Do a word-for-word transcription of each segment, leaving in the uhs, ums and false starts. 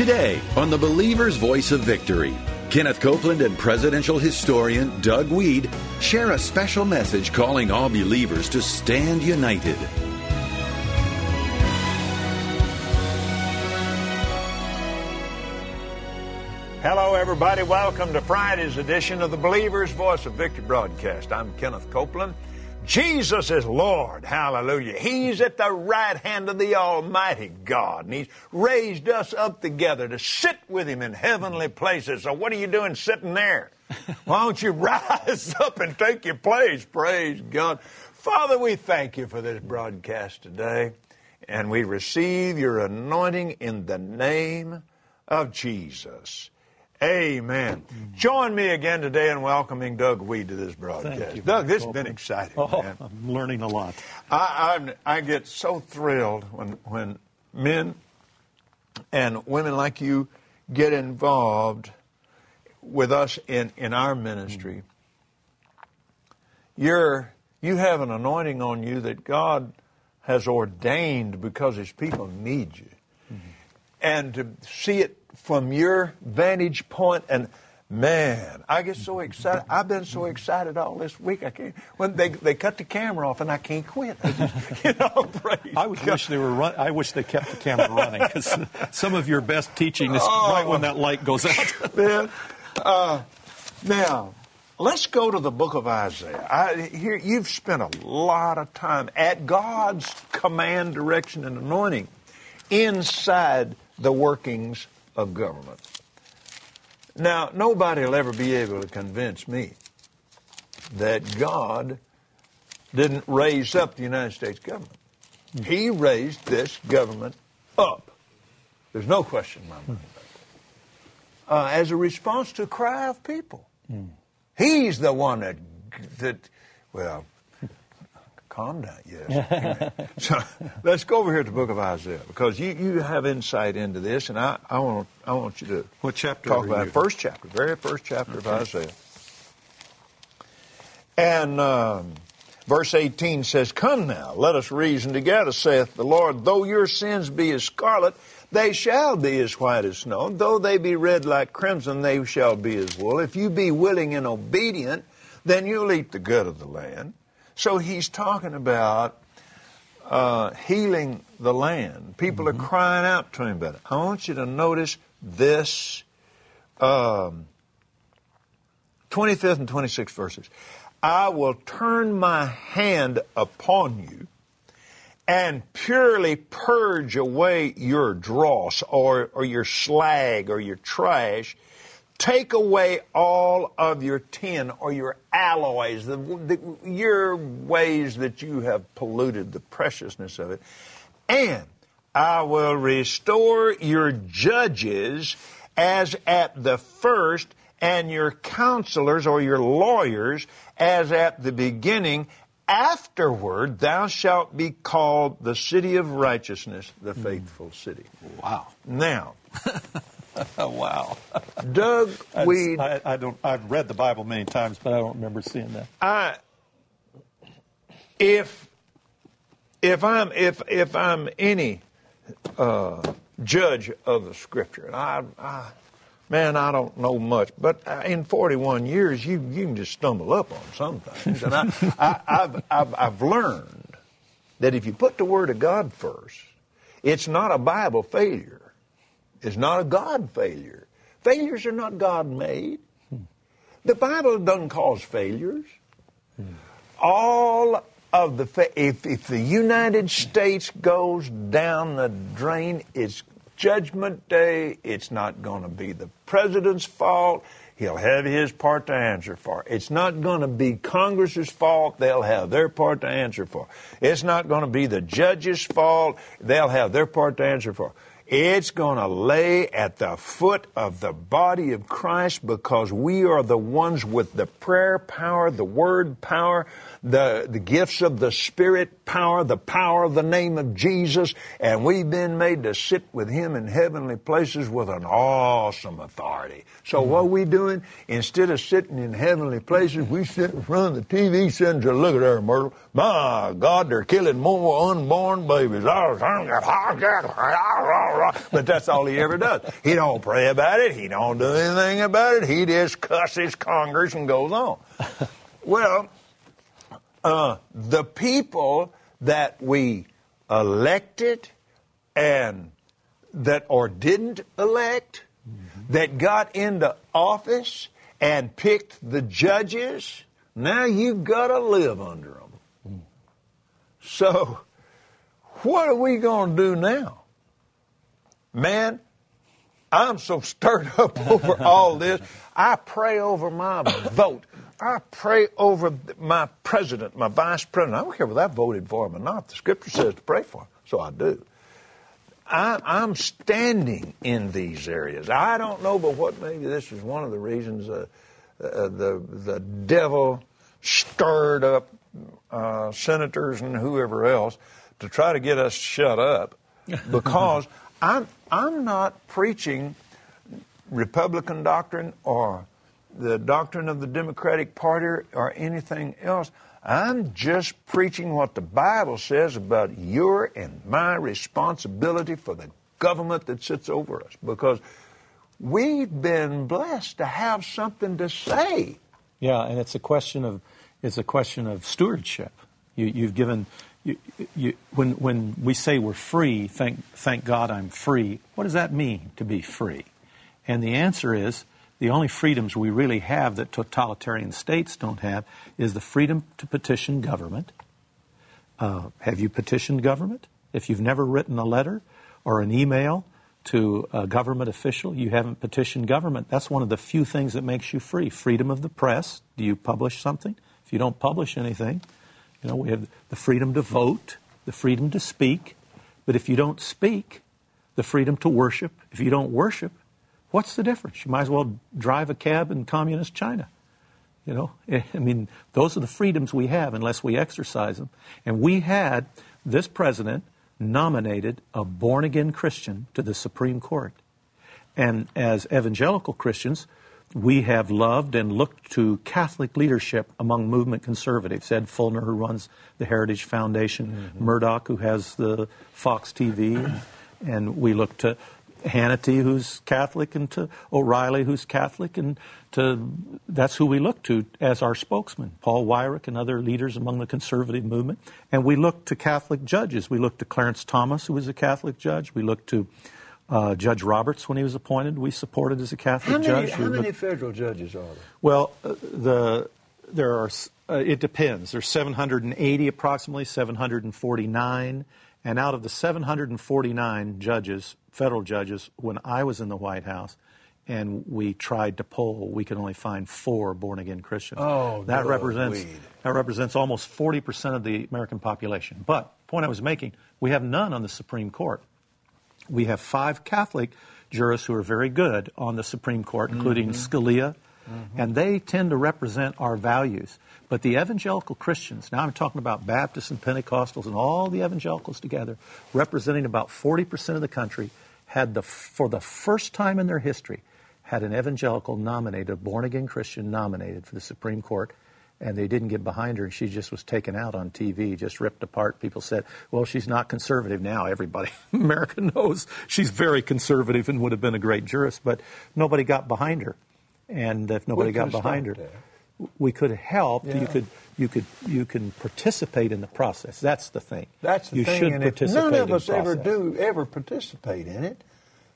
Today on the Believer's Voice of Victory, Kenneth Copeland and presidential historian Doug Weed share a special message calling all believers to stand united. Hello, everybody. Welcome to Friday's edition of the Believer's Voice of Victory broadcast. I'm Kenneth Copeland. Jesus is Lord. Hallelujah. He's at the right hand of the Almighty God, and He's raised us up together to sit with Him in heavenly places. So what are you doing sitting there? Why don't you rise up and take your place? Praise God. Father, we thank You for this broadcast today, and we receive Your anointing in the name of Jesus. Amen. Mm-hmm. Join me again today in welcoming Doug Weed to this broadcast. Thank you, Doug, this has Copeland. been exciting. Oh, man. I'm learning a lot. I, I I get so thrilled when when men and women like you get involved with us in, in our ministry. Mm-hmm. You're you have an anointing on you that God has ordained because His people need you. Mm-hmm. And to see it from your vantage point, and man, I get so excited. I've been so excited all this week. I can't. When they they cut the camera off, and I can't quit. I just, you know, praise I would wish they were run, I wish they kept the camera running, because some of your best teaching is oh, right when that light goes out. Man, uh, now let's go to the book of Isaiah. I, here you've spent a lot of time at God's command, direction, and anointing inside the workings of government. Now, nobody will ever be able to convince me that God didn't raise up the United States government. Mm. He raised this government up. There's no question in my mind about that. Uh, as a response to a cry of people. Mm. He's the one that, that well, calm down, yes. So let's go over here to the book of Isaiah, because you, you have insight into this, and I, I want I want you to what chapter talk are about you? it. First chapter, very first chapter okay. of Isaiah. And um, verse eighteen says, "Come now, let us reason together, saith the Lord. Though your sins be as scarlet, they shall be as white as snow. Though they be red like crimson, they shall be as wool. If you be willing and obedient, then you'll eat the good of the land." So he's talking about uh, healing the land. People mm-hmm. are crying out to him about it. I want you to notice this um, twenty-fifth and twenty-sixth verses. "I will turn my hand upon you and purely purge away your dross or, or your slag or your trash. Take away all of your tin or your alloys, the, the, your ways that you have polluted the preciousness of it. And I will restore your judges as at the first, and your counselors or your lawyers as at the beginning. Afterward, thou shalt be called the city of righteousness, the faithful city." Wow. Now... Wow. Doug Weed. I, I don't. I've read the Bible many times, but I don't remember seeing that. I, if, if I'm if if I'm any uh, judge of the Scripture, and I, I, man, I don't know much, but in forty-one years, you you can just stumble up on some things, and I, I I've, I've I've learned that if you put the Word of God first, it's not a Bible failure. It's not a God failure. Failures are not God-made. Hmm. The Bible doesn't cause failures. Hmm. All of the fa- if if the United States goes down the drain, it's Judgment Day. It's not going to be the president's fault. He'll have his part to answer for. It's not going to be Congress's fault. They'll have their part to answer for. It's not going to be the judge's fault. They'll have their part to answer for. It's going to lay at the foot of the body of Christ, because we are the ones with the prayer power, the word power, the, the gifts of the Spirit power, the power of the name of Jesus, and we've been made to sit with Him in heavenly places with an awesome authority. So mm-hmm. what are we doing? Instead of sitting in heavenly places, we sit in front of the T V set and say, "Look at there, Myrtle. My God, they're killing more unborn babies." but that's all he ever does. He don't pray about it. He don't do anything about it. He just cusses Congress and goes on. Well, uh, the people that we elected and that or didn't elect, mm-hmm. that got into office and picked the judges, now you've got to live under them. Mm. So what are we going to do now? Man, I'm so stirred up over all this. I pray over my vote. I pray over my president, my vice president. I don't care whether I voted for him or not. The Scripture says to pray for him, so I do. I, I'm standing in these areas. I don't know, but what maybe this is one of the reasons uh, uh, the the devil stirred up uh, senators and whoever else to try to get us shut up, because I'm I'm not preaching Republican doctrine or the doctrine of the Democratic Party or anything else. I'm just preaching what the Bible says about your and my responsibility for the government that sits over us, because we've been blessed to have something to say. Yeah, and it's a question of it's a question of stewardship. You, you've given you, you, when when we say we're free. Thank thank God I'm free. What does that mean to be free? And the answer is, the only freedoms we really have that totalitarian states don't have is the freedom to petition government. Uh, have you petitioned government? If you've never written a letter or an email to a government official, you haven't petitioned government. That's one of the few things that makes you free. Freedom of the press. Do you publish something? If you don't publish anything, you know, we have the freedom to vote, the freedom to speak. But if you don't speak, the freedom to worship. If you don't worship, what's the difference? You might as well drive a cab in communist China. You know, I mean, those are the freedoms we have unless we exercise them. And we had this president nominated a born-again Christian to the Supreme Court. And as evangelical Christians, we have loved and looked to Catholic leadership among movement conservatives. Ed Fulner, who runs the Heritage Foundation, mm-hmm. Murdoch, who has the Fox T V, and, and we look to Hannity, who's Catholic, and to O'Reilly, who's Catholic, and to that's who we look to as our spokesman, Paul Weyrich and other leaders among the conservative movement. And we look to Catholic judges. We look to Clarence Thomas, who was a Catholic judge. We look to uh, Judge Roberts when he was appointed. We supported as a Catholic how many, judge. How we many look, federal judges are there? Well, uh, the there are. Uh, it depends. There's seven hundred eighty approximately, seven hundred forty-nine. And out of the seven hundred forty-nine judges, federal judges, when I was in the White House and we tried to poll, we could only find four born-again Christians. Oh, that represents weed. that represents almost forty percent of the American population. But the point I was making, we have none on the Supreme Court. We have five Catholic jurists who are very good on the Supreme Court, including mm-hmm. Scalia, mm-hmm. and they tend to represent our values. But the evangelical Christians, now I'm talking about Baptists and Pentecostals and all the evangelicals together, representing about forty percent of the country, had the, for the first time in their history, had an evangelical nominated, a born-again Christian nominated for the Supreme Court, and they didn't get behind her, and she just was taken out on T V, just ripped apart. People said, well, she's not conservative now. Everybody in America knows she's very conservative and would have been a great jurist, but nobody got behind her. And if nobody got behind her, there. we could have helped. Yeah. You could, you could, you can participate in the process. That's the thing. That's the you thing. should and participate if none of in us the ever process. do ever participate in it,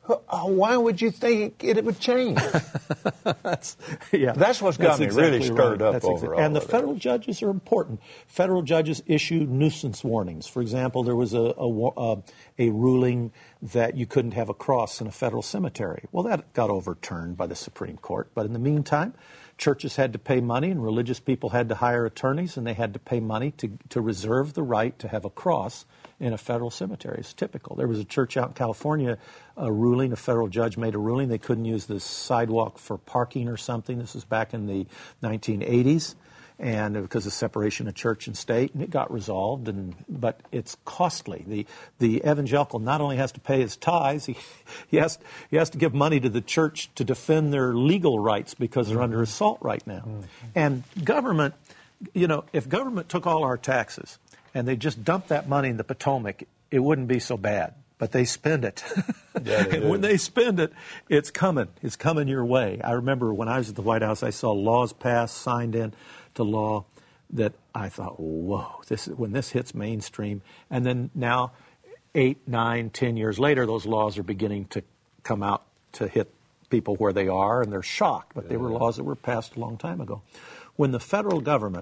why would you think it would change? that's, yeah, that's what's got that's me exactly really stirred right. up that's over exa- all And the of federal it. judges are important. Federal judges issue nuisance warnings. For example, there was a, a, a, a ruling that you couldn't have a cross in a federal cemetery. Well, that got overturned by the Supreme Court. But in the meantime, churches had to pay money and religious people had to hire attorneys, and they had to pay money to, to reserve the right to have a cross in a federal cemetery. It's typical. There was a church out in California, a ruling, a federal judge made a ruling they couldn't use the sidewalk for parking or something. This was back in the nineteen eighties, and because of separation of church and state, and it got resolved. And but it's costly. The the evangelical not only has to pay his tithes, he he has he has to give money to the church to defend their legal rights because they're mm-hmm. under assault right now. Mm-hmm. And government, you know, if government took all our taxes and they just dumped that money in the Potomac, it wouldn't be so bad. but they spend it. Yeah, they and do. when they spend it, it's coming. It's coming your way. I remember when I was at the White House, I saw laws passed, signed in to law that I thought, whoa, this is, when this hits mainstream. And then now, eight, nine, ten years later, those laws are beginning to come out to hit people where they are, and they're shocked. But they were laws that were passed a long time ago. When the federal government,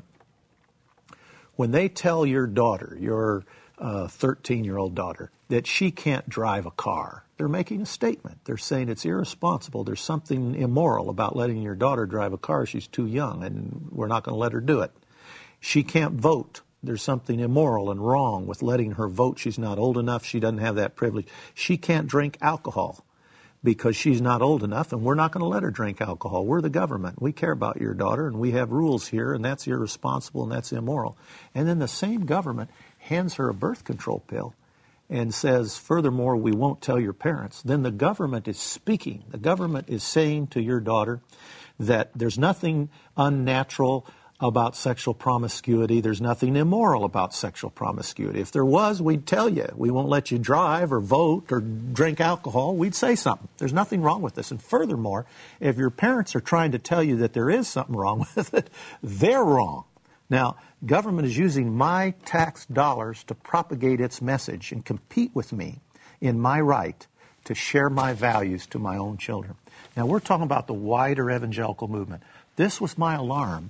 when they tell your daughter, your thirteen-year-old daughter, that she can't drive a car, they're making a statement. They're saying it's irresponsible. There's something immoral about letting your daughter drive a car. She's too young, and we're not going to let her do it. She can't vote. There's something immoral and wrong with letting her vote. She's not old enough. She doesn't have that privilege. She can't drink alcohol because she's not old enough, and we're not going to let her drink alcohol. We're the government. We care about your daughter, and we have rules here, and that's irresponsible, and that's immoral. And then the same government hands her a birth control pill and says, furthermore, we won't tell your parents. Then the government is speaking. The government is saying to your daughter that there's nothing unnatural about sexual promiscuity. There's nothing immoral about sexual promiscuity. If there was, we'd tell you. We won't let you drive or vote or drink alcohol. We'd say something. There's nothing wrong with this. And furthermore, if your parents are trying to tell you that there is something wrong with it, they're wrong. Now, government is using my tax dollars to propagate its message and compete with me in my right to share my values to my own children. Now, we're talking about the wider evangelical movement. This was my alarm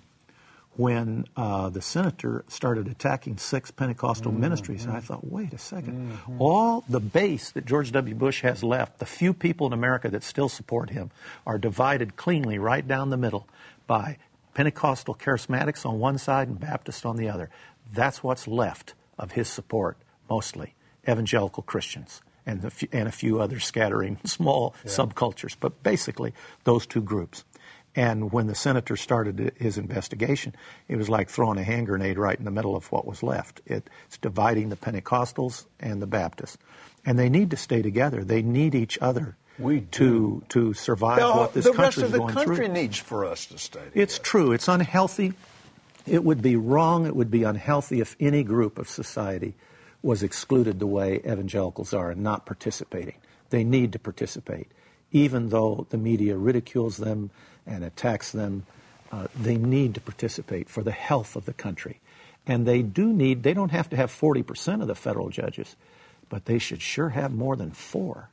when uh, the senator started attacking six Pentecostal mm-hmm. ministries. And I thought, wait a second. Mm-hmm. All the base that George W. Bush has left, the few people in America that still support him, are divided cleanly right down the middle by Pentecostal charismatics on one side and Baptists on the other. That's what's left of his support, mostly evangelical Christians and, the f- and a few other scattering small yeah. subcultures. But basically, those two groups. And when the senator started his investigation, it was like throwing a hand grenade right in the middle of what was left. It, it's dividing the Pentecostals and the Baptists. And they need to stay together. They need each other we to to survive no, what this country is going through. The rest of the country needs for us to stay together. It's true. It's unhealthy. It would be wrong. It would be unhealthy if any group of society was excluded the way evangelicals are and not participating. They need to participate. Even though the media ridicules them and attacks them, uh, they need to participate for the health of the country. And they do need, they don't have to have forty percent of the federal judges, but they should sure have more than four.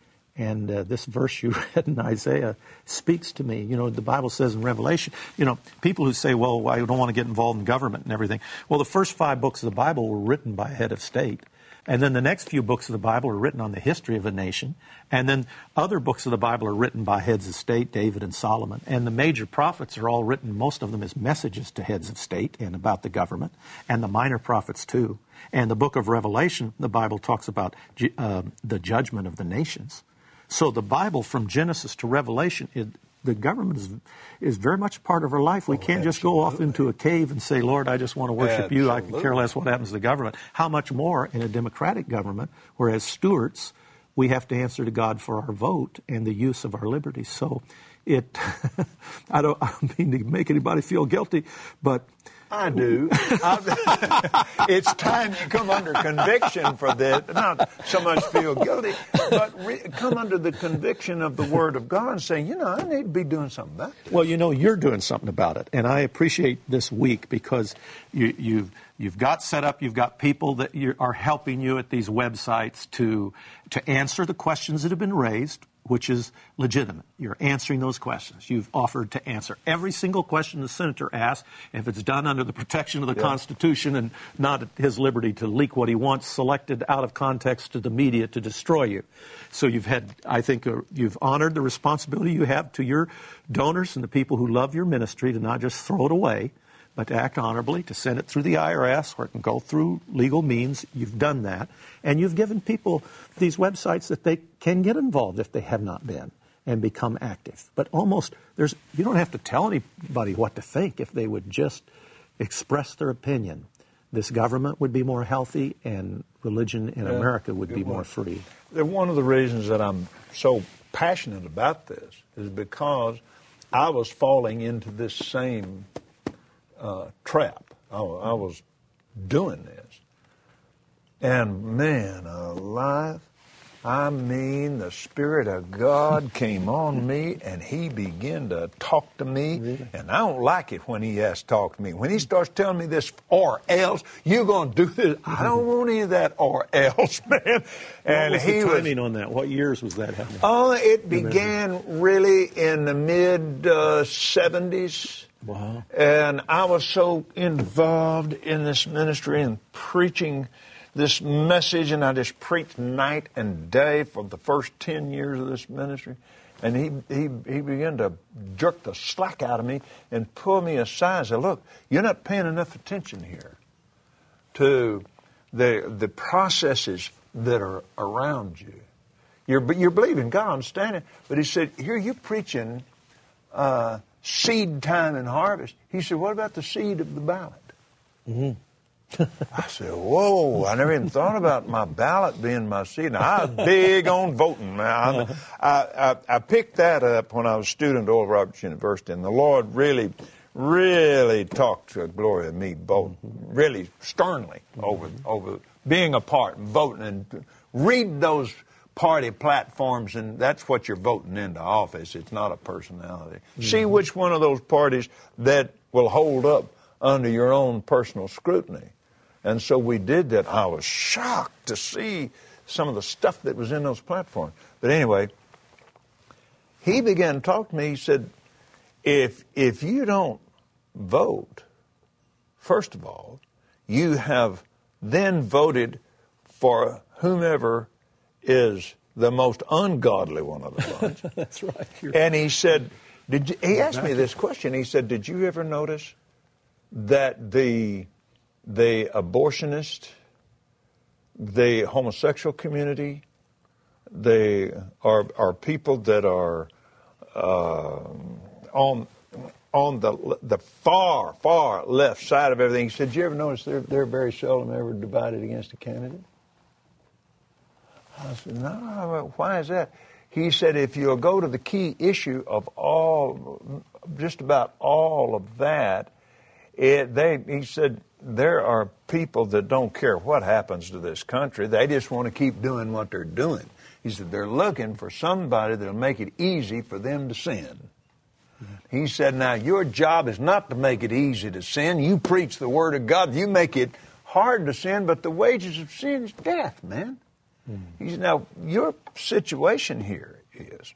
And uh, this verse you read in Isaiah speaks to me. You know, the Bible says in Revelation, you know, people who say, well, I don't want to get involved in government and everything. Well, the first five books of the Bible were written by a head of state. And then the next few books of the Bible are written on the history of a nation. And then other books of the Bible are written by heads of state, David and Solomon. And the major prophets are all written, most of them as messages to heads of state and about the government. And the minor prophets too. And the book of Revelation, the Bible talks about uh, the judgment of the nations. So the Bible from Genesis to Revelation, it, the government is is very much a part of our life. We oh, can't absolutely. just go off into a cave and say, Lord, I just want to worship absolutely. you. I can care less what happens to the government. How much more in a democratic government, where as stewards, we have to answer to God for our vote and the use of our liberties. So it, I don't, I don't mean to make anybody feel guilty, but I do. It's time you come under conviction for this. Not so much feel guilty, but re- come under the conviction of the Word of God and say, you know, I need to be doing something about it. Well, you know, you're doing something about it. And I appreciate this week because you, you've, you've got set up, you've got people that you are helping you at these websites to, to answer the questions that have been raised, which is legitimate. You're answering those questions. You've offered to answer every single question the senator asks, if it's done under the protection of the yeah. Constitution and not at his liberty to leak what he wants, selected out of context to the media to destroy you. So you've had, I think, uh, you've honored the responsibility you have to your donors and the people who love your ministry to not just throw it away, but to act honorably, to send it through the I R S or it can go through legal means. You've done that. And you've given people these websites that they can get involved if they have not been and become active. But almost, there's you don't have to tell anybody what to think if they would just express their opinion. This government would be more healthy and religion in yeah, America would be one. more free. One of the reasons that I'm so passionate about this is because I was falling into this same Uh, trap. I, I was doing this. And man alive, I mean, the Spirit of God came on me, and He began to talk to me. Really? And I don't like it when He has to talk to me. When He starts telling me this or else, you're going to do this. I don't want any of that or else, man. And what was he the timing was, on that? What years was that happening? Oh, it began really in the mid uh, seventies. Wow. And I was so involved in this ministry and preaching this message, and I just preached night and day for the first ten years of this ministry. And he, he, he began to jerk the slack out of me and pull me aside and say, look, you're not paying enough attention here to the, the processes that are around you. You're, you're believing God, I understand it. But he said, here you're preaching uh, seed time and harvest. He said, what about the seed of the ballot? Mm-hmm. I said, whoa, I never even thought about my ballot being my seed. Now, I was big on voting, man. I, I, I picked that up when I was a student at Oral Roberts University, and the Lord really, really talked to the glory of me, both really sternly over, over being a part and voting. And read those party platforms, and that's what you're voting into office. It's not a personality. Mm-hmm. See which one of those parties that will hold up under your own personal scrutiny. And so we did that. I was shocked to see some of the stuff that was in those platforms. But anyway, he began to talk to me. He said, if if you don't vote, first of all, you have then voted for whomever is the most ungodly one of the bunch. That's right. You're and he said, did you, he asked me this question. He said, did you ever notice that the the abortionist, the homosexual community, they are are people that are uh, on on the the far far left side of everything? He said, "Did you ever notice they're they're very seldom ever divided against a candidate?" I said, "No. Why is that?" He said, "If you'll go to the key issue of all, just about all of that." It, they, he said, there are people that don't care what happens to this country. They just want to keep doing what they're doing. He said, they're looking for somebody that'll make it easy for them to sin. Mm-hmm. He said, now, your job is not to make it easy to sin. You preach the Word of God. You make it hard to sin, but the wages of sin is death, man. Mm-hmm. He said, now, your situation here is,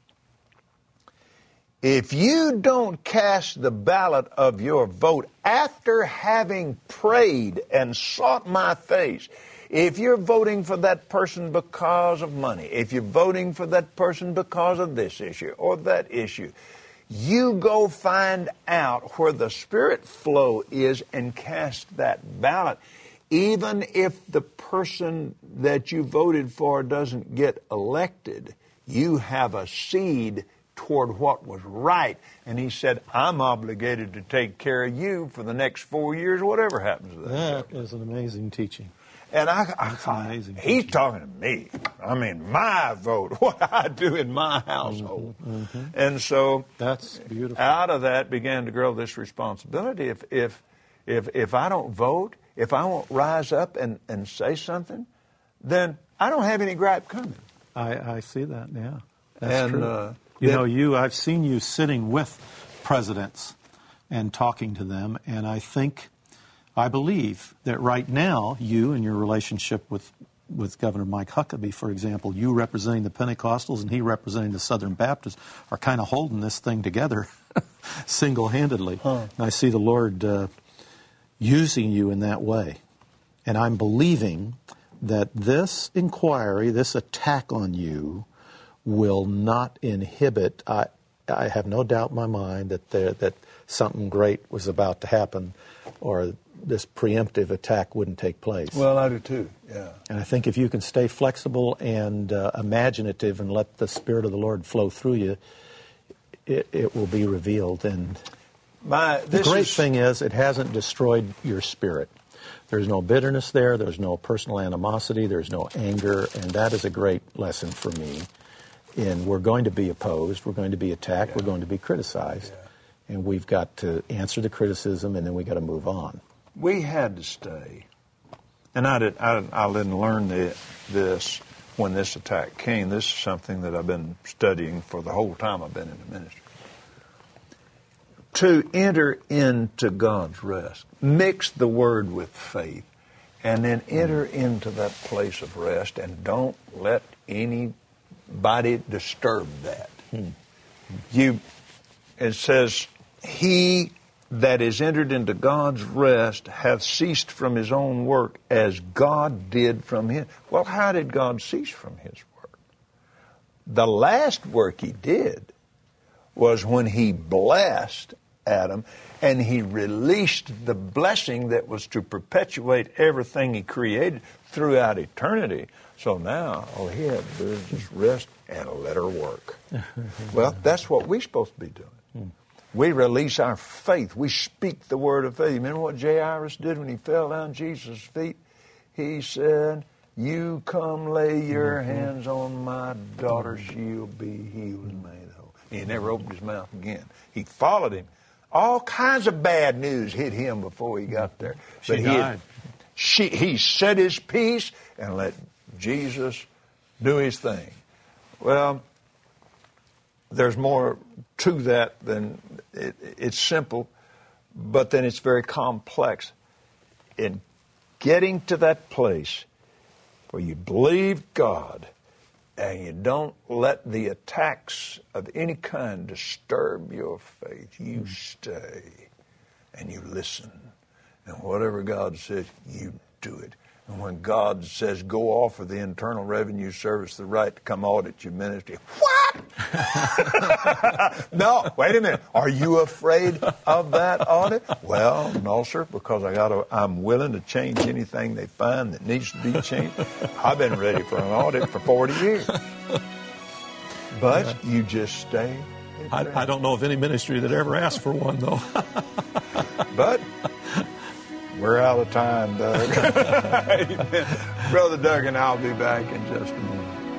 if you don't cast the ballot of your vote after having prayed and sought my face, if you're voting for that person because of money, if you're voting for that person because of this issue or that issue, you go find out where the Spirit flow is and cast that ballot. Even if the person that you voted for doesn't get elected, you have a seed toward what was right. And he said, I'm obligated to take care of you for the next four years, whatever happens to that. That is an amazing teaching. And I, I, That's an amazing I he's teaching. talking to me. I mean, my vote, what I do in my household. Mm-hmm, mm-hmm. And so that's beautiful. Out of that began to grow this responsibility. If if if if I don't vote, if I won't rise up and, and say something, then I don't have any gripe coming. I, I see that, yeah. That's and, true. Uh, You that, know, you, I've seen you sitting with presidents and talking to them, and I think, I believe that right now, you and your relationship with, with Governor Mike Huckabee, for example, you representing the Pentecostals and he representing the Southern Baptists, are kind of holding this thing together single-handedly. Huh. And I see the Lord uh, using you in that way. And I'm believing that this inquiry, this attack on you, will not inhibit. I, I have no doubt in my mind that there, that something great was about to happen, or this preemptive attack wouldn't take place. Well, I do too. Yeah. And I think if you can stay flexible and uh, imaginative and let the Spirit of the Lord flow through you, it, it will be revealed. And my, the great is... thing is, it hasn't destroyed your spirit. There's no bitterness there. There's no personal animosity. There's no anger, and that is a great lesson for me. And we're going to be opposed, we're going to be attacked, yeah. we're going to be criticized, yeah. and we've got to answer the criticism, and then we've got to move on. We had to stay, and I, did, I, I didn't learn the, this when this attack came. This is something that I've been studying for the whole time I've been in the ministry. To enter into God's rest. Mix the word with faith. And then enter into that place of rest, and don't let anybody disturb that. Hmm. You, it says, he that is entered into God's rest hath ceased from his own work as God did from his. Well, how did God cease from his work? The last work he did was when he blessed Adam, and he released the blessing that was to perpetuate everything he created throughout eternity. So now all he had to do is just rest and let her work. Well, that's what we're supposed to be doing. We release our faith. We speak the word of faith. Remember what Jairus did when he fell down Jesus' feet? He said, you come lay your hands on my daughter, she'll be healed and made whole. He never opened his mouth again. He followed him. All kinds of bad news hit him before he got there. She but he, died. She, he said his piece and let Jesus do his thing. Well, there's more to that than it, it's simple, but then it's very complex. In getting to that place where you believe God and you don't let the attacks of any kind disturb your faith, you stay and you listen. And whatever God says, you do it. And when God says, go offer the Internal Revenue Service the right to come audit your ministry, what? No, wait a minute. Are you afraid of that audit? Well, no, sir, because I got I'm willing to change anything they find that needs to be changed. I've been ready for an audit for forty years. But yeah. You just stay. I, I don't know of any ministry that ever asked for one, though. But we're out of time, Doug. Brother Doug and I'll be back in just a minute.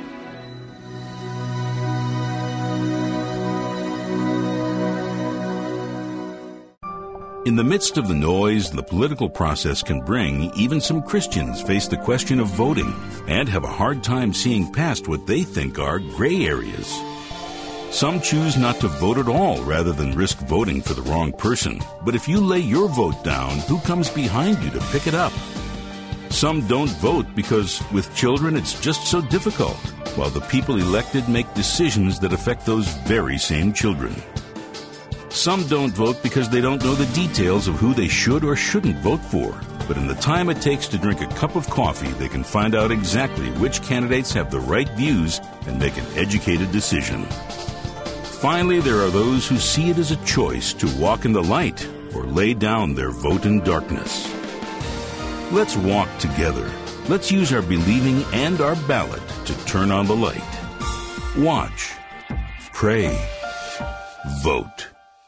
In the midst of the noise the political process can bring, even some Christians face the question of voting and have a hard time seeing past what they think are gray areas. Some choose not to vote at all rather than risk voting for the wrong person. But if you lay your vote down, who comes behind you to pick it up? Some don't vote because with children it's just so difficult, while the people elected make decisions that affect those very same children. Some don't vote because they don't know the details of who they should or shouldn't vote for. But in the time it takes to drink a cup of coffee, they can find out exactly which candidates have the right views and make an educated decision. Finally, there are those who see it as a choice to walk in the light or lay down their vote in darkness. Let's walk together. Let's use our believing and our ballot to turn on the light. Watch. Pray. Vote.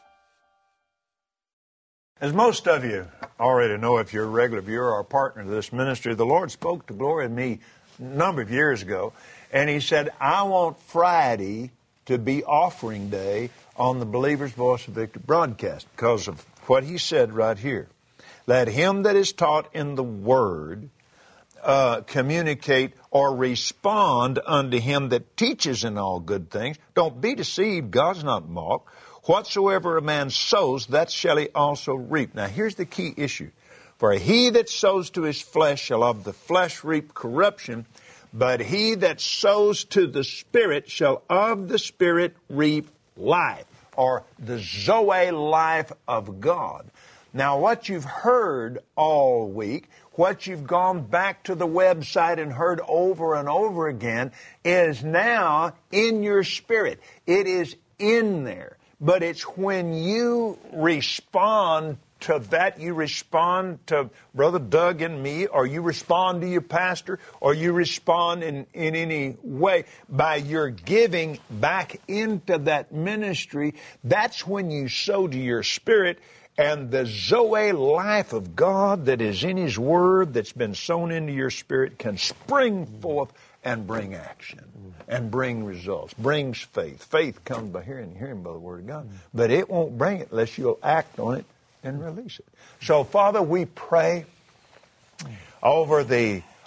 As most of you already know, if you're a regular viewer or a partner to this ministry, the Lord spoke to Gloria and me a number of years ago, and He said, I want Friday to be offering day on the Believer's Voice of Victory broadcast because of what He said right here. Let him that is taught in the Word uh, communicate or respond unto him that teaches in all good things. Don't be deceived. God's not mocked. Whatsoever a man sows, that shall he also reap. Now, here's the key issue. For he that sows to his flesh shall of the flesh reap corruption, but he that sows to the Spirit shall of the Spirit reap life, or the Zoe life of God. Now, what you've heard all week, what you've gone back to the website and heard over and over again, is now in your spirit. It is in there. But it's when you respond to that, you respond to Brother Doug and me, or you respond to your pastor, or you respond in, in any way by your giving back into that ministry, that's when you sow to your spirit, and the Zoe life of God that is in His Word that's been sown into your spirit can spring forth and bring action and bring results, brings faith. Faith comes by hearing and hearing by the Word of God. But it won't bring it unless you'll act on it and release it. So, Father, we pray over the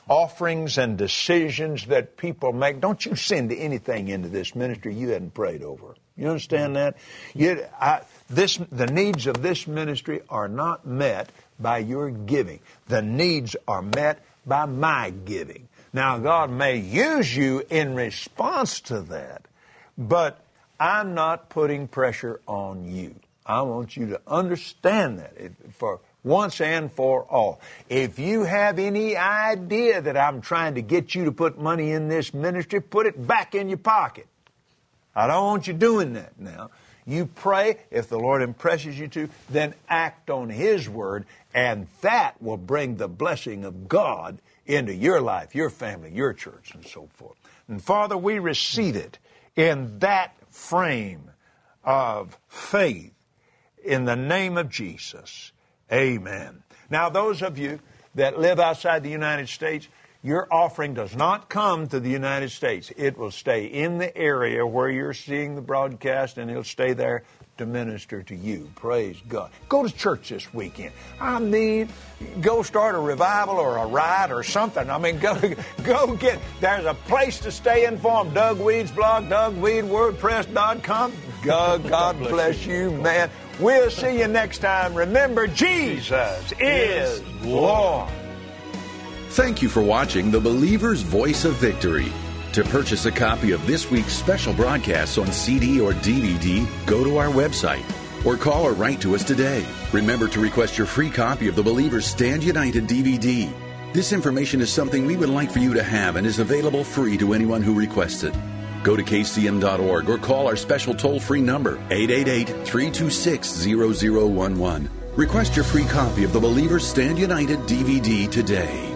offerings and decisions that people make. Don't you send anything into this ministry you hadn't prayed over. You understand that? You, I, this, the needs of this ministry are not met by your giving. The needs are met by my giving. Now, God may use you in response to that, but I'm not putting pressure on you. I want you to understand that for once and for all. If you have any idea that I'm trying to get you to put money in this ministry, put it back in your pocket. I don't want you doing that now. You pray. If the Lord impresses you to, then act on His word, and that will bring the blessing of God into your life, your family, your church, and so forth. And Father, we receive it in that frame of faith in the name of Jesus. Amen. Now, those of you that live outside the United States, your offering does not come to the United States. It will stay in the area where you're seeing the broadcast, and it'll stay there to minister to you. Praise God. Go to church this weekend. I mean, go start a revival or a riot or something. I mean, go go get, there's a place to stay informed. Doug Weed's blog, Doug Weed WordPress dot com. God, God bless you, man. We'll see you next time. Remember, Jesus is Lord. Thank you for watching The Believer's Voice of Victory. To purchase a copy of this week's special broadcasts on C D or D V D, go to our website or call or write to us today. Remember to request your free copy of The Believer's Stand United D V D. This information is something we would like for you to have and is available free to anyone who requests it. Go to K C M dot org or call our special toll-free number, eight eight eight, three two six, zero zero one one. Request your free copy of The Believer's Stand United D V D today.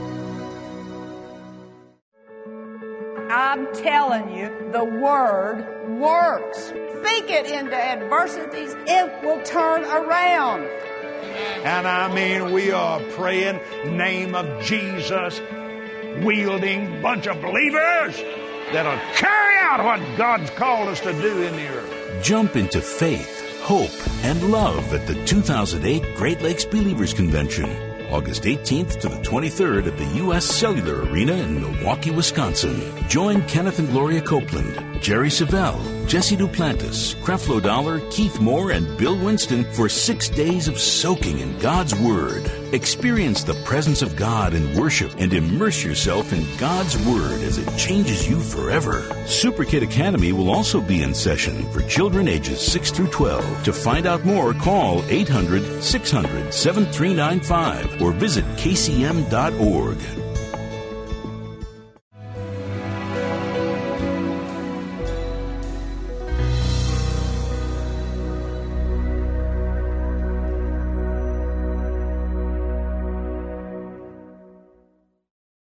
I'm telling you, the Word works. Speak it into adversities, it will turn around. And I mean, we are praying, name of Jesus, wielding bunch of believers that'll carry out what God's called us to do in the earth. Jump into faith, hope, and love at the two thousand eight Great Lakes Believers Convention, August eighteenth to the twenty-third at the U S Cellular Arena in Milwaukee, Wisconsin. Join Kenneth and Gloria Copeland, Jerry Savelle, Jesse Duplantis, Creflo Dollar, Keith Moore, and Bill Winston for six days of soaking in God's Word. Experience the presence of God in worship and immerse yourself in God's Word as it changes you forever. Super Kid Academy will also be in session for children ages six through twelve. To find out more, call eight hundred, six hundred, seven three nine five or visit K C M dot org.